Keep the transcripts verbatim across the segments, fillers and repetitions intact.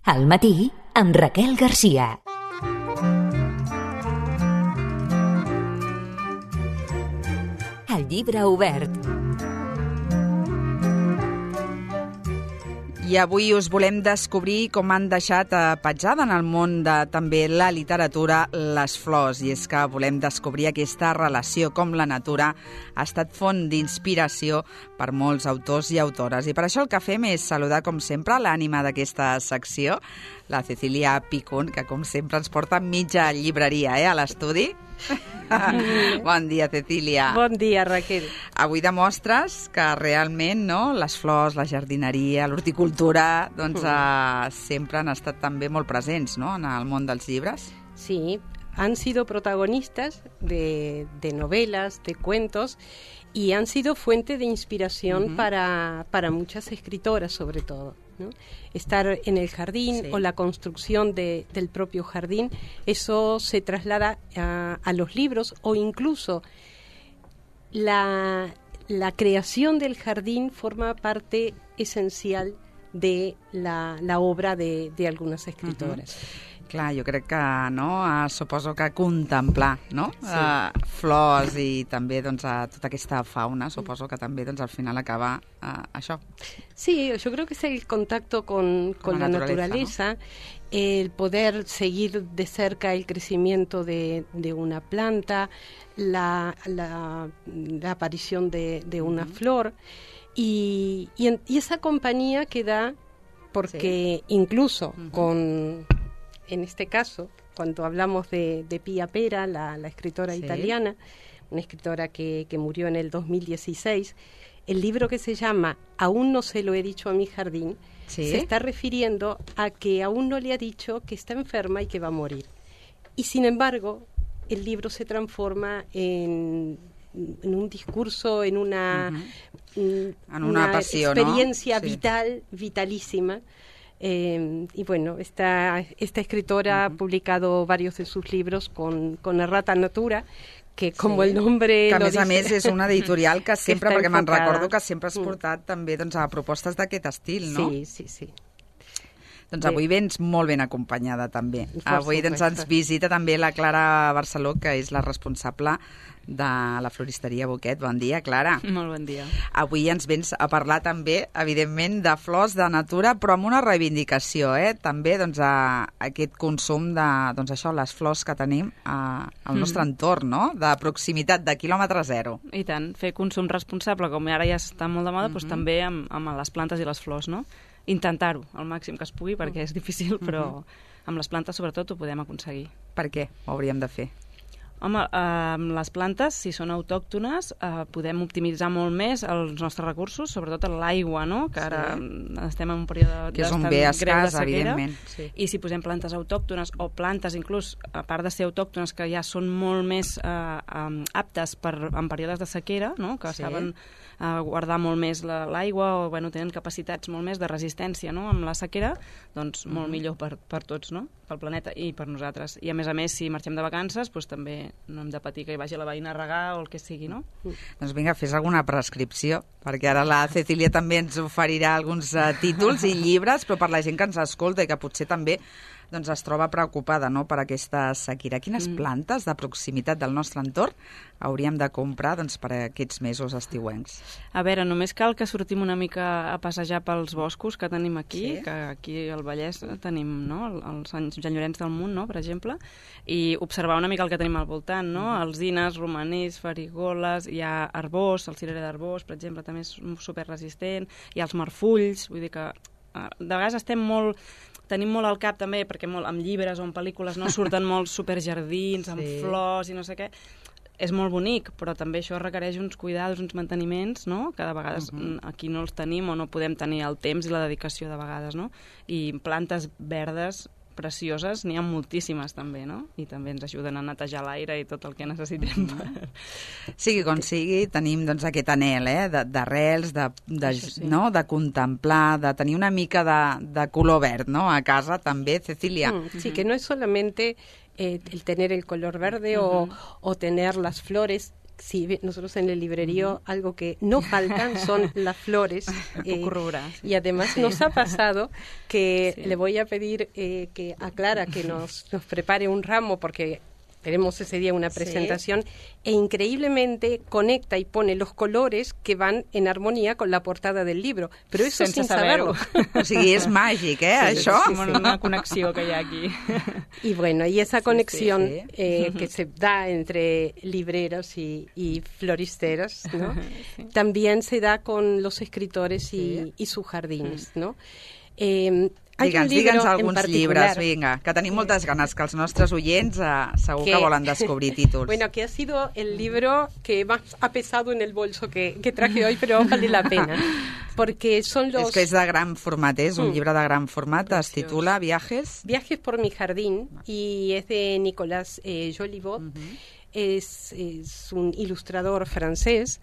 Al matí, amb Raquel Garcia. El llibre obert. I avui us volem descobrir com han deixat petjada en el món de també la literatura les flors. I és que volem descobrir aquesta relació, com la natura ha estat font d'inspiració per molts autors i autores. I per això el que fem és saludar, com sempre, l'ànima d'aquesta secció, la Cecília Picun, que com sempre ens porta mitja llibreria eh, a l'estudi. Bon dia, Cecília. Bon dia, Raquel. Avui demostres que realment no, les flors, la jardineria, l'horticultura, doncs eh, sempre han estat també molt presents, no?, en el món dels llibres. Sí, han sido protagonistas de, de novelas, de cuentos, y han sido fuente de inspiración uh-huh. para, para muchas escritoras, sobre todo, ¿no? Estar en el jardín sí. o la construcción de, del propio jardín, eso se traslada a, a los libros, o incluso la, la creación del jardín forma parte esencial de la, la obra de, de algunas escritoras. Uh-huh. Clar, jo crec que, no, uh, suposo que contemplar, no?, sí. uh, flors i també, doncs, uh, tota aquesta fauna, suposo que també, doncs, al final acaba uh, això. Sí, yo creo que es el contacto con, con, con la, la naturaleza, ¿no? El poder seguir de cerca el crecimiento de, de una planta, la, la, la aparición de, de una uh-huh. flor, y, y, en, y esa compañía que da, porque sí. incluso uh-huh. con... En este caso, cuando hablamos de, de Pia Pera, la, la escritora sí. italiana, una escritora que, que murió en el dos mil dieciséis, el libro que se llama Aún no se lo he dicho a mi jardín, ¿sí? se está refiriendo a que aún no le ha dicho que está enferma y que va a morir. Y sin embargo, el libro se transforma en, en un discurso, en una, uh-huh. en una, una passió, experiencia ¿no? sí. vital, vitalísima. Eh, y bueno, esta, esta escritora uh-huh. ha publicado varios de sus libros con, con Errata Natura, que com sí. el nombre que lo a més dice, a més és una editorial que sempre, que perquè me'n enfocada. recordo que sempre has portat mm. també doncs, a propostes d'aquest estil, no? Sí, sí, sí. Doncs avui vens molt ben acompanyada també. Força, avui doncs, ens visita també la Clara Barceló, que és la responsable de la floristeria Boquet. Bon dia, Clara. Molt bon dia. Avui ens vens a parlar també, evidentment, de flors, de natura, però amb una reivindicació, eh? També doncs, a aquest consum de doncs, això, les flors que tenim a, al nostre mm. entorn, no?, de proximitat, de quilòmetre zero. I tant, fer consum responsable, com ara ja està molt de moda, mm-hmm. doncs també amb, amb les plantes i les flors, no? Intentar-ho al màxim que es pugui, perquè és difícil, però mm-hmm. amb les plantes sobretot ho podem aconseguir. Per què ho hauríem de fer? Home, eh, amb les plantes, si són autòctones, eh, podem optimitzar molt més els nostres recursos, sobretot l'aigua, no?, que ara sí. estem en un període que és un bé escàs, evidentment. Sí. I si posem plantes autòctones o plantes, inclús, a part de ser autòctones, que ja són molt més eh, um, aptes per, en períodes de sequera, no?, que sí. saben a guardar molt més la, l'aigua o bueno, tenen capacitats molt més de resistència, no?, amb la sequera, doncs molt mm. millor per, per tots, no?, pel planeta i per nosaltres. I a més a més, si marxem de vacances, doncs també no hem de patir que hi vagi la veïna a regar o el que sigui, no? Mm. Doncs vinga, fes alguna prescripció, perquè ara la Cecília també ens oferirà alguns uh, títols i llibres, però per la gent que ens escolta i que potser també doncs es troba preocupada, no?, per aquesta sequera. Quines mm. plantes de proximitat del nostre entorn hauríem de comprar doncs, per aquests mesos estiuencs? A veure, només cal que sortim una mica a passejar pels boscos que tenim aquí, sí? que aquí al Vallès tenim, no?, els Sant Llorenç del Munt, no?, per exemple, i observar una mica el que tenim al voltant, no?, mm. alzines, romanís, farigoles, hi ha arbós, el cirerer d'arbós, per exemple, també és superresistent, hi ha els marfulls, vull dir que de vegades estem molt... Tenim molt al cap també, perquè molt, amb llibres o en pel·lícules no surten molts superjardins, sí. amb flors i no sé què. És molt bonic, però també això requereix uns cuidados, uns manteniments, no?, que de vegades uh-huh. aquí no els tenim o no podem tenir el temps i la dedicació de vegades, no? I plantes verdes precioses n'hi ha moltíssimes també, no? I també ens ajuden a netejar l'aire i tot el que necessitem. Per... Sigui com sigui, tenim doncs, aquest anhel eh? d'arrels, de, de, sí. no? de contemplar, de tenir una mica de, de color verd, no?, a casa també, Cecília. Mm, sí, uh-huh. que no es solamente eh, el tener el color verde uh-huh. o, o tener las flores, sí, nosotros en el librerío uh-huh. algo que no faltan son las flores. eh, sí. Y además sí. nos ha pasado que sí. le voy a pedir eh, que a Clara que nos, nos prepare un ramo, porque tenemos ese día una presentación, sí. e increíblemente conecta y pone los colores que van en armonía con la portada del libro, però eso sense sin saberlo. O sigui, és màgic, eh, sí, això? Sí, sí, una connexió que hi ha aquí. Y bueno, y esa conexión sí, sí, sí. Eh, que se da entre libreros y, y floristeros, ¿no? Sí. También se da con los escritores y, sí. y sus jardines, ¿no? Eh, Digue'ns, digue'ns alguns llibres, vinga, que tenim moltes ganes, que els nostres oients eh, segur que, que volen descobrir títols. Bueno, que ha sido el libro que más ha pesado en el bolso que, que traje hoy, pero vale la pena, porque son los... És que és de gran format, és un mm. llibre de gran format, es titula Viajes. Viajes por mi jardín, y es de Nicolas eh, Jolivot, uh-huh. es, es un ilustrador francés,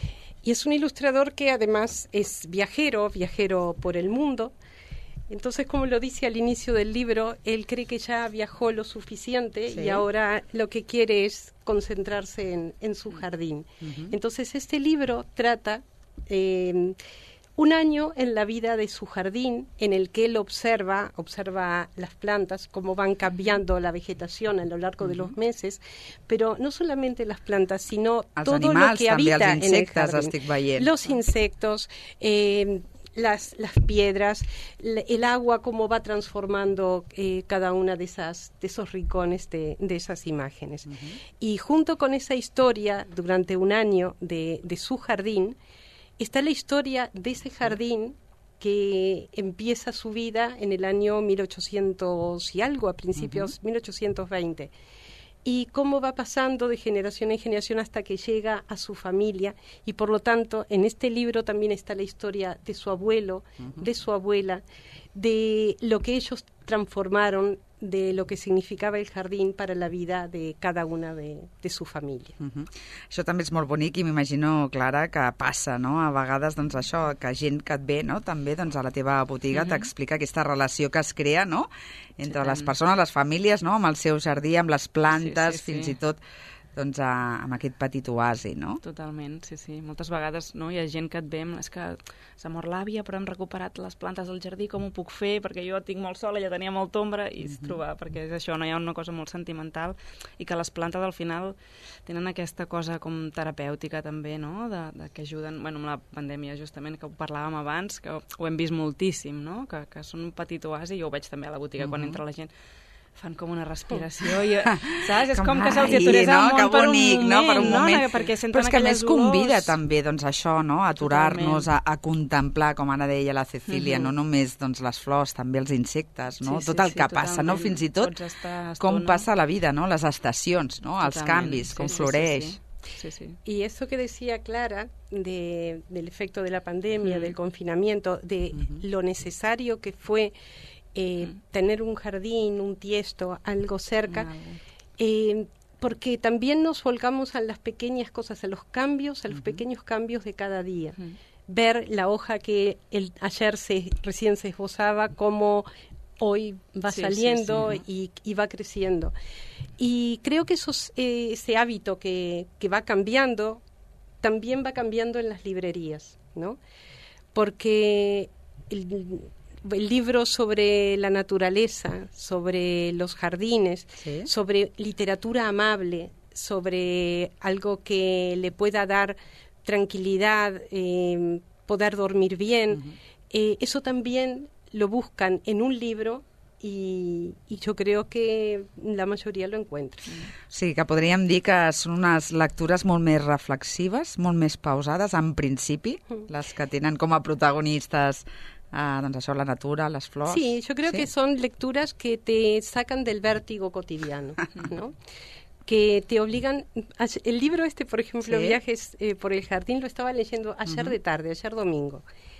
y es un ilustrador que además es viajero, viajero por el mundo. Entonces, como lo dice al inicio del libro, él cree que ya viajó lo suficiente sí. y ahora lo que quiere es concentrarse en, en su jardín. Uh-huh. Entonces, este libro trata eh, un año en la vida de su jardín, en el que él observa, observa las plantas, cómo van cambiando la vegetación a lo largo uh-huh. de los meses, pero no solamente las plantas, sino els todo animals, lo que habita en el jardín. Estic veient. Los insectos, eh, Las, las piedras, el agua, cómo va transformando eh, cada una de esas de esos rincones de, de esas imágenes. Uh-huh. Y junto con esa historia, durante un año de, de su jardín, está la historia de ese jardín que empieza su vida en el año mil ochocientos y algo, a principios uh-huh. mil ochocientos veinte. Y cómo va pasando de generación en generación hasta que llega a su familia, y por lo tanto en este libro también está la historia de su abuelo, uh-huh. de su abuela, de lo que ellos transformaron, de lo que significava el jardín para la vida de cada una de, de su família. Uh-huh. Això també és molt bonic i m'imagino, Clara, que passa, no? A vegades, doncs, això, que gent que et ve, no?, també, doncs, a la teva botiga uh-huh. t'explica aquesta relació que es crea, no?, entre sí, les persones, les famílies, no?, amb el seu jardí, amb les plantes, sí, sí, sí. fins i tot doncs, a, amb aquest petit oasi, no? Totalment, sí, sí. Moltes vegades no, hi ha gent que et ve, és que s'ha mort l'àvia, però hem recuperat les plantes del jardí, com ho puc fer? Perquè jo tinc molt sol, ella tenia molta ombra, i es trobar, perquè és això, no hi ha una cosa molt sentimental, i que les plantes al final tenen aquesta cosa com terapèutica també, no?, de, de que ajuden, bueno, amb la pandèmia justament, que ho parlàvem abans, que ho hem vist moltíssim, no?, que, que són un petit oasi, jo ho veig també a la botiga, uh-huh. quan entra la gent, fan com una respiració, i, saps? És com, com que se'ls aturés el món per un moment, no? Per un moment. No? Perquè però és que a més convida també doncs, això, no? A aturar-nos, a, a contemplar, com ara deia la Cecília, uh-huh. no només doncs, les flors, també els insectes, no? Sí, sí, tot el sí, que passa, totalment. No? Fins i tot com passa la vida, no? Les estacions, no? Els canvis, com sí, floreix. Sí, sí. Sí, sí. Y eso que decía Clara de, del efecto de la pandemia, uh-huh. del confinamiento, de uh-huh. lo necesario que fue Eh, mm. tener un jardín, un tiesto, algo cerca, no. eh, porque también nos volcamos a las pequeñas cosas, a los cambios, a los uh-huh. pequeños cambios de cada día. Uh-huh. Ver la hoja que el, ayer se, recién se esbozaba, cómo hoy va sí, saliendo sí, sí. Y, y va creciendo. Y creo que esos, eh, ese hábito que, que va cambiando, también va cambiando en las librerías, ¿no? Porque el, el libro sobre la naturaleza, sobre los jardines, ¿sí? sobre literatura amable, sobre algo que le pueda dar tranquilidad, eh, poder dormir bien, uh-huh. eh, eso también lo buscan en un libro i, i jo crec que la majoria lo encuentra. Sí, que podríem dir que són unes lectures molt més reflexives, molt més pausades, en principi, mm. les que tenen com a protagonistes Ah, doncs això, la natura, las flores. Sí, yo creo ¿sí? que son lecturas que te sacan del vértigo cotidiano, ¿no? Que te obligan... A, el libro este, por ejemplo, ¿sí? Viajes eh, por el jardín, lo estaba leyendo ayer uh-huh. de tarde, ayer domingo.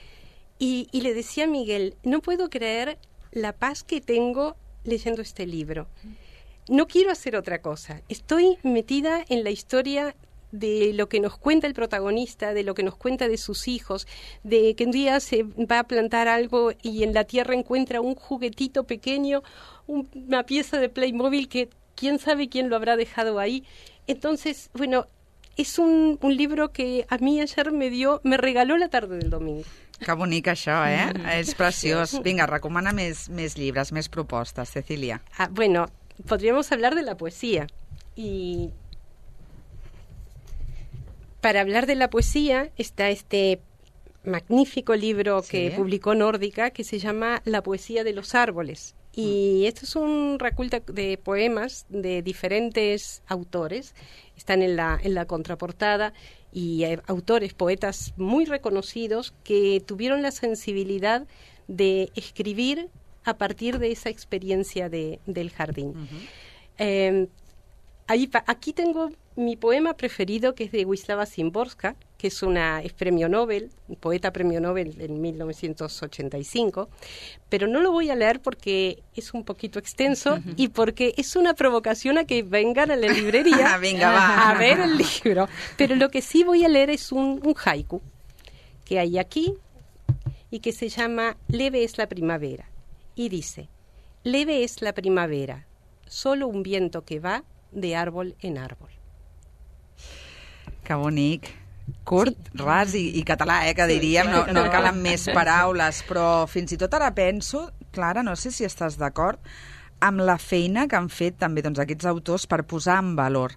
Y, y le decía a Miguel, no puedo creer la paz que tengo leyendo este libro. No quiero hacer otra cosa. Estoy metida en la historia de lo que nos cuenta el protagonista, de lo que nos cuenta de sus hijos, de que un día se va a plantar algo y en la tierra encuentra un juguetito pequeño, un, una pieza de Playmobil que quién sabe quién lo habrá dejado ahí. Entonces, bueno, es un, un libro que a mí ayer me dio, me regaló la tarde del domingo. Que bonic això, eh? És preciós. Vinga, recomana més, més llibres, més propostes, Cecilia. Ah, bueno, podríamos hablar de la poesía. Y para hablar de la poesía está este magnífico libro que sí. publicó Nórdica que se llama La poesía de los árboles. Y mm. esto es un reculto de poemas de diferentes autores. Están en la, en la contraportada y hay autores, poetas muy reconocidos que tuvieron la sensibilidad de escribir a partir de esa experiencia de, del jardín. Uh-huh. Eh, ahí, aquí tengo mi poema preferido, que es de Wisława Szymborska, que es una es premio Nobel, un poeta premio Nobel en mil novecientos ochenta y cinco, pero no lo voy a leer porque es un poquito extenso uh-huh. y porque es una provocación a que vengan a la librería Venga, va. a ver el libro. Pero lo que sí voy a leer es un, un haiku que hay aquí y que se llama Leve es la primavera. Y dice, leve es la primavera, solo un viento que va de árbol en árbol. Que bonic. Curt, sí. ras i, i català, eh, que diríem, no, no calen més paraules, però fins i tot ara penso, Clara, no sé si estàs d'acord, amb la feina que han fet també doncs, aquests autors per posar en valor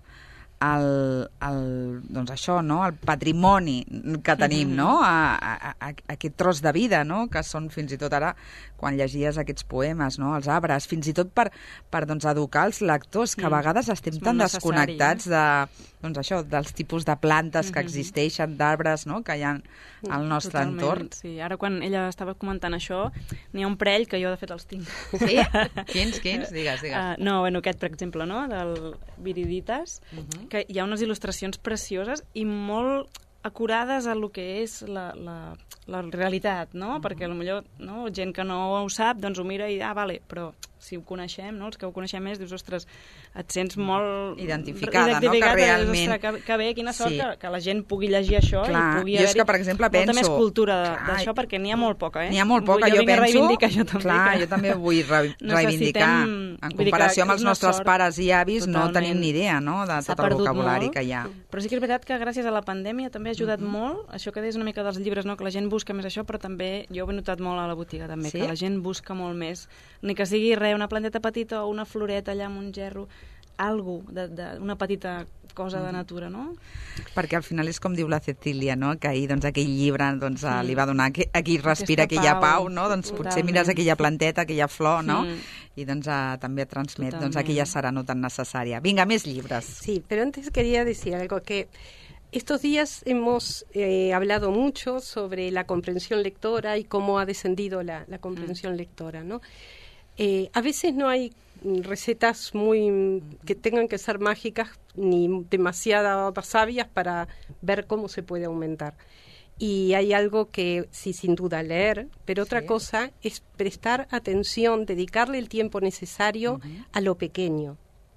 el, el, doncs això, no? El patrimoni que tenim, no? A, a, a, aquest tros de vida, no? Que són fins i tot ara, quan llegies aquests poemes, no? Els arbres, fins i tot per, per doncs, educar els lectors, que a vegades estem tan desconnectats de, doncs això, dels tipus de plantes que existeixen, d'arbres, no? Que hi ha al nostre Totalment, entorn. Sí, ara quan ella estava comentant això, n'hi ha un parell que jo de fet els tinc. Sí? Quins, quins? Digues, digues. Uh, no, bueno, aquest, per exemple, no? Del Viriditas, uh-huh. que hi ha unes il·lustracions precioses i molt acurades a lo que és la, la, la realitat, no? Uh-huh. Perquè potser no, gent que no ho sap, doncs ho mira i, ah, vale, però si ho coneixem, no? Els que ho coneixem més, dius, ostres, et sents molt... Identificada, no? Que realment... Ostres, que, que bé, quina sort sí. que, que la gent pugui llegir això. Clar, i pugui jo és que, per exemple, penso... molta més cultura d'això, perquè n'hi ha molt poca, eh? N'hi ha molt poca, jo, jo penso... reivindicar això també. Clar, que... jo també vull re reivindicar. En comparació amb els nostres sort, pares i avis, totalment. No tenim ni idea, no?, de tot el vocabulari molt, que hi ha. Però sí que és veritat que gràcies a la pandèmia també ha ajudat mm-hmm. molt, això que deies una mica dels llibres, no?, que la gent busca més això, però també jo ho he notat molt a la botiga, també, sí? Que la gent busca molt més, ni que sigui res, una planteta petita o una floreta allà amb un gerro, algo de, de, una petita cosa de natura, no? Perquè al final és com diu la Cecília, no? Que ahir doncs, aquell llibre doncs, sí. li va donar que, aquí respira aquesta aquella pau, no? Doncs totalment. Potser mires aquella planteta, aquella flor, no? Mm. I doncs uh, també et transmet doncs, aquella serenor tan necessària. Vinga, més llibres. Sí, pero antes quería decir algo que estos días hemos eh, hablado mucho sobre la comprensión lectora y cómo ha descendido la, la comprensión mm. lectora, ¿no? Eh, a veces no hay recetas muy que tengan que ser mágicas ni demasiado sabias para ver cómo se puede aumentar. Y hay algo que sí, sin duda, leer, pero otra sí. cosa es prestar atención, dedicarle el tiempo necesario uh-huh. a lo pequeño,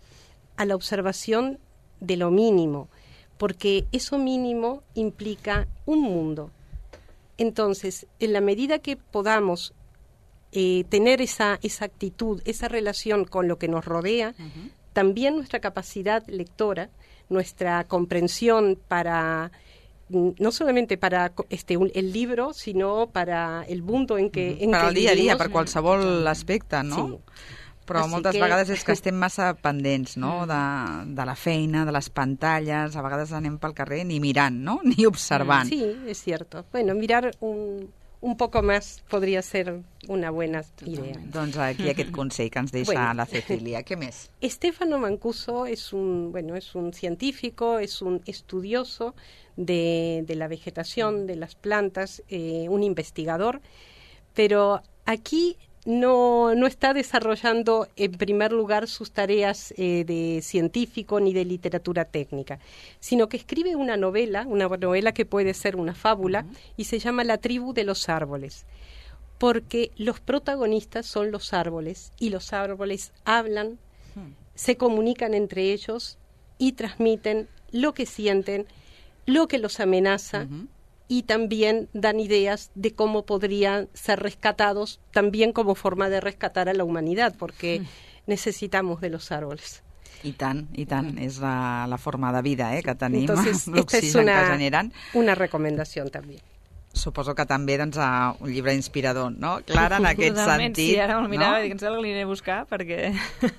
a la observación de lo mínimo, porque eso mínimo implica un mundo. Entonces, en la medida que podamos Eh, tener esa, esa actitud, esa relación con lo que nos rodea, uh-huh. también nuestra capacidad lectora, nuestra comprensión para, no solamente para este un, el libro, sino para el mundo en que, uh-huh. en per que al dia a dia, vivimos. per qualsevol aspecte, no? Sí. Però Así moltes que... vegades és que estem massa pendents, no?, de, de la feina, de les pantalles, a vegades anem pel carrer ni mirant, no?, ni observant. Sí, es cierto. Bueno, mirar un... un poco más podría ser una buena idea. Doncs aquí aquest consell que ens deixa bueno, la Cecilia. ¿Qué més? Stefano Mancuso es un, bueno, es un científico, es un estudioso de, de la vegetación, de las plantas, eh, un investigador, pero aquí no, no está desarrollando en primer lugar sus tareas eh, de científico ni de literatura técnica, sino que escribe una novela, una novela que puede ser una fábula, uh-huh. y se llama La tribu de los árboles, porque los protagonistas son los árboles, y los árboles hablan, uh-huh. se comunican entre ellos y transmiten lo que sienten, lo que los amenaza, uh-huh. y también dan ideas de cómo podrían ser rescatados, también como forma de rescatar a la humanidad, porque mm. necesitamos de los árboles. I tant, i tant. És la, la forma de vida eh, que tenim, l'oxigen que generen. Una recomendació també. Suposo que també doncs, un llibre inspirador, no? Clara, en aquest Totalment, sentit. Sí, ara me'l mirava no? i dic, em sembla que l'aniré a buscar perquè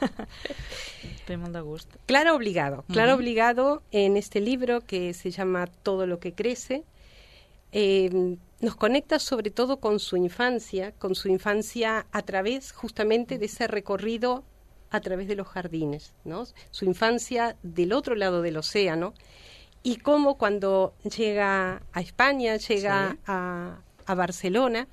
té molt de gust. Clara Obligado. Clara Uh-huh. Obligado, en este libro que se llama Todo lo que crece, eh, nos conecta sobre todo con su infancia, con su infancia a través justamente de ese recorrido a través de los jardines, ¿no? Su infancia del otro lado del océano. Y cómo cuando llega a España, llega sí. a, a Barcelona,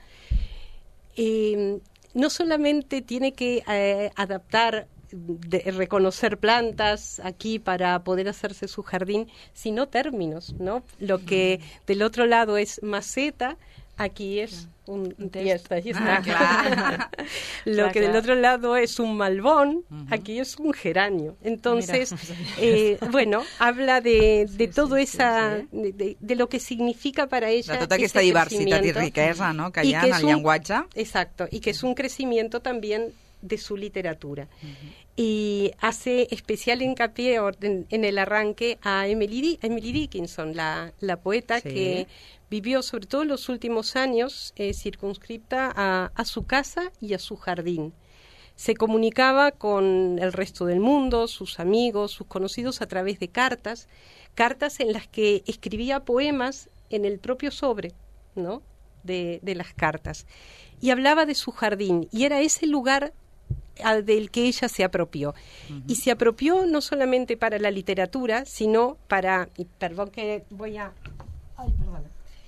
eh, no solamente tiene que eh, adaptar, de, reconocer plantas aquí para poder hacerse su jardín, sino términos, ¿no? Lo que del otro lado es maceta, aquí es un, un tiesto, ahí está. Ah, claro. Lo Clar, que del clar. otro lado es un malbón, Uh-huh. aquí es un geranio. Entonces, Mira. eh, bueno, habla de, de Sí, todo sí, esa, sí, de, de, de lo que significa para ella. De tota aquesta ese diversitat i crecimiento. riquesa no? que Y hi ha que en es el un- llenguatge. Exacto, y que es un crecimiento también de su literatura. Y hace especial hincapié or- en, en el arranque a Emily, Di- Emily Dickinson, la, la poeta Sí. que vivió sobre todo los últimos años eh, circunscripta a, a su casa y a su jardín. Se comunicaba con el resto del mundo, sus amigos, sus conocidos a través de cartas, cartas en las que escribía poemas en el propio sobre, ¿no? de, de las cartas. Y hablaba de su jardín, y era ese lugar al del que ella se apropió. Uh-huh. Y se apropió no solamente para la literatura, sino para... Y perdón que voy a... Ay, perdona.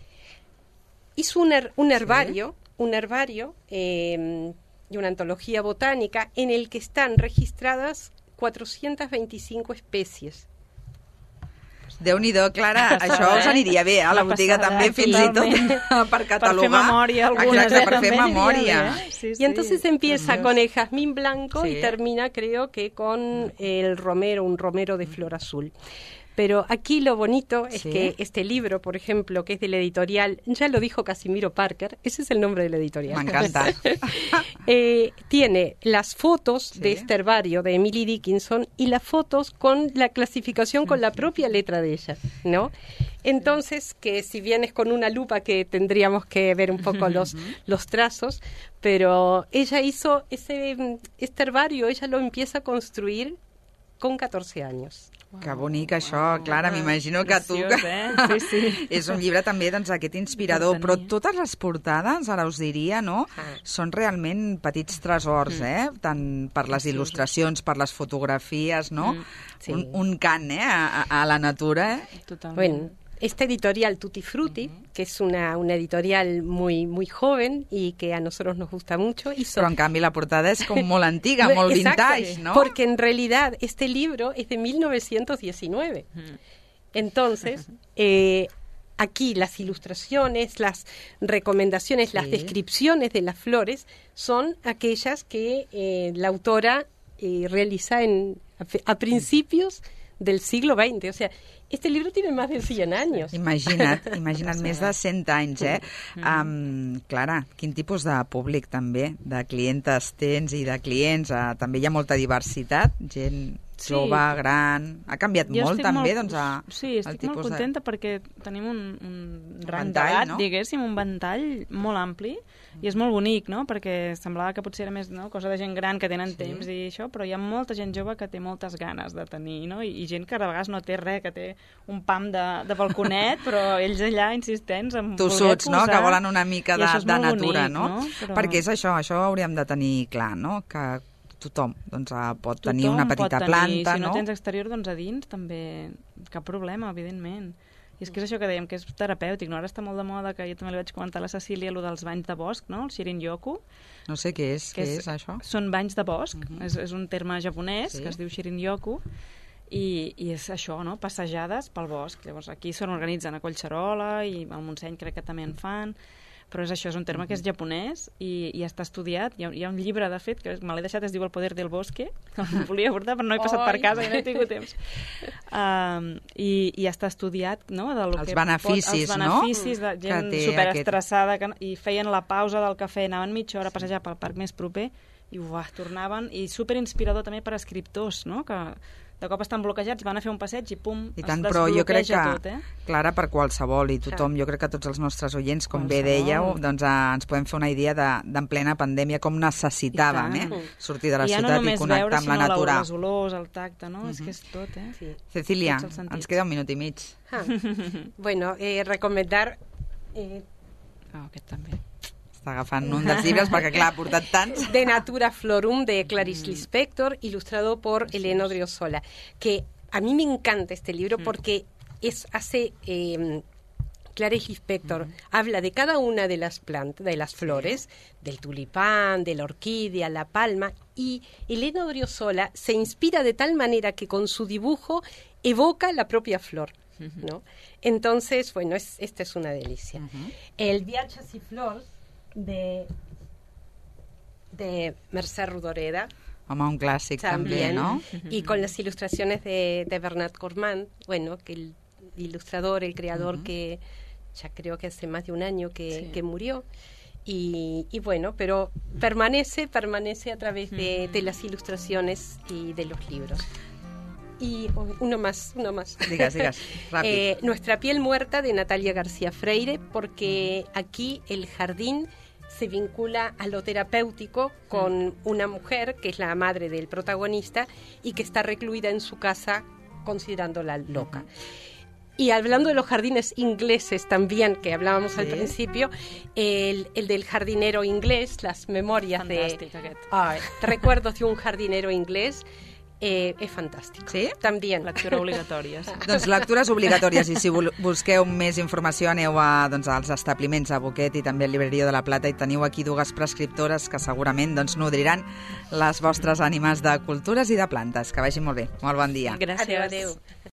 Hizo un, her, un herbario, ¿sí? un herbario eh, y una antología botánica en el que están registradas cuatrocientas veinticinco especies. Déu-n'hi-do, Clara, Passada, això us eh? aniria bé, a la Una botiga passada, també, fins i totalment. tot per catalogar. Per fer memòria algunes, Exacte, eh? per fer També memòria. aniria bé, eh? Sí, Y entonces sí. empieza Dios. con el jazmín blanco Sí. y termina, creo que, con el romero, un romero de flor azul. Pero aquí lo bonito es Sí. que este libro, por ejemplo, que es de la editorial, ya lo dijo Casimiro Parker, ese es el nombre de la editorial. Me encanta. eh, tiene las fotos Sí. de este herbario de Emily Dickinson y las fotos con la clasificación con la propia letra de ella, ¿no? Entonces, que si bien es con una lupa que tendríamos que ver un poco los, los trazos, pero ella hizo ese este herbario, ella lo empieza a construir con catorce años. Que bonic això, Clara, m'imagino que tu... Preciós, eh? Sí, sí. És un llibre també doncs, aquest inspirador, però totes les portades, ara us diria, no? Ah. Són realment petits tresors, eh? Tant per les il·lustracions, per les fotografies, no? Mm, sí. Un, un cant, eh? A, a la natura, eh? Totalment. Bueno, esta editorial Tutti Frutti, uh-huh. que es una, una editorial muy muy joven y que a nosotros nos gusta mucho. Hizo... Però en canvi la portada és com molt antiga, molt Exacto, vintage, ¿no? Porque en realidad este libro es de mil novecientos diecinueve. Uh-huh. Entonces, eh, aquí las ilustraciones, las recomendaciones, sí. las descripciones de las flores son aquellas que eh, la autora eh, realiza en, a, a principios del siglo veinte. O sea, este libro tiene más de cien años. Imagina't, imagina't, més de cent anys, eh? Um, Clara, quin tipus de públic també, de clientes tens i de clients? Uh, també hi ha molta diversitat, gent Sí. jove, gran... Ha canviat Jo molt estic també, molt, doncs, a, sí, estic el tipus molt contenta de... perquè tenim un, un rang ventall, d'edat, no? diguéssim, un ventall molt ampli, i és molt bonic, no?, perquè semblava que potser era més, no?, cosa de gent gran que tenen Sí. temps i això, però hi ha molta gent jove que té moltes ganes de tenir, no?, i, i gent que a vegades no té res, que té un pam de, de balconet, però ells allà insistents en voler tossuts, posar... no?, que volen una mica I de, això és de molt natura, bonic, no? no? Però... Perquè és això, això hauríem de tenir clar, no?, que tothom doncs, pot Tothom tenir una petita pot tenir, planta, si no, no? tens exterior, doncs a dins també cap problema, evidentment. I és que és això que dèiem, que és terapèutic, no? Ara està molt de moda, que jo també li vaig comentar a la Cecília, allò dels banys de bosc, no? El Shirin-yoku. No sé què és, què és, és això? Són banys de bosc, uh -huh. és, és un terme japonès Sí. que es diu Shirin-yoku, i, i és això, no? Passejades pel bosc. Llavors aquí se n'organitzen a Collserola i al Montseny crec que també en fan, però és això, és un terme que és japonès i, i està estudiat. Hi ha, hi ha un llibre, de fet, que me l'he deixat, es diu El poder del bosque, que el volia portar, però no he passat Ai. per casa i no he tingut temps. Um, i, I està estudiat, no?, de lo Els que beneficis, pot, els no? beneficis de gent Que té superestressada, que, i feien la pausa del cafè, anaven mitja hora a passejar pel parc més proper, i uah, tornaven, i superinspirador també per a escriptors, no? Que de cop estan bloquejats, van a fer un passeig i pum, I tant, es però jo crec que, tot, eh? Clara, per qualsevol i tothom, jo crec que tots els nostres oients, com bé dèieu, doncs eh, ens podem fer una idea d'en de, plena pandèmia com necessitàvem eh? sortir de la I ja ciutat no i connectar veure, amb la natura. Les olors, el tacte, no? Uh -huh. És que és tot, eh? Sí. Cecília, ens queda un minut i mig. Ah. Bueno, eh, recomendar... Eh, oh, aquest també. Està agafant un dels llibres perquè, clar, ha portat tants. De Natura Florum, de Clarice Lispector, ilustrado por Elena Odriozola, que a mí me encanta este libro porque es hace... Eh, Clarice Lispector uh-huh. habla de cada una de las plantas, de las flores, del tulipán, de la orquídea, la palma, y Elena Odriozola se inspira de tal manera que con su dibujo evoca la propia flor, uh-huh. ¿no? Entonces, bueno, es, esta es una delicia. Uh-huh. El Viachas y Flors, de, de Mercè Rodoreda. Home, un clàssic también, també, ¿no? Y con las ilustraciones de, de Bernat Cormand, bueno, que el ilustrador, el creador uh-huh. que ya creo que hace más de un año que, sí. que murió. Y, y bueno, pero permanece, permanece a través de, de las ilustraciones y de los libros. Y oh, uno más, uno más. Digas, digas, rápido. Eh, Nuestra piel muerta, de Natalia García Freire, porque aquí el jardín se vincula a lo terapéutico con una mujer que es la madre del protagonista y que está recluida en su casa considerándola loca. Y hablando de los jardines ingleses también, que hablábamos sí. al principio, el, el del jardinero inglés, las memorias Fantàstic, de... Aquest. Ah, recuerdos de un jardinero inglés, eh, és fantàstic. Sí? També. Lectura obligatòria. Sí. Doncs lectures obligatòries, i si busqueu més informació aneu a, doncs, als establiments a Boquet i també a Llibreria de la Plata, i teniu aquí dues prescriptores que segurament doncs, nodriran les vostres ànimes de cultures i de plantes. Que vagi molt bé. Molt bon dia. Gràcies. Adéu, adéu.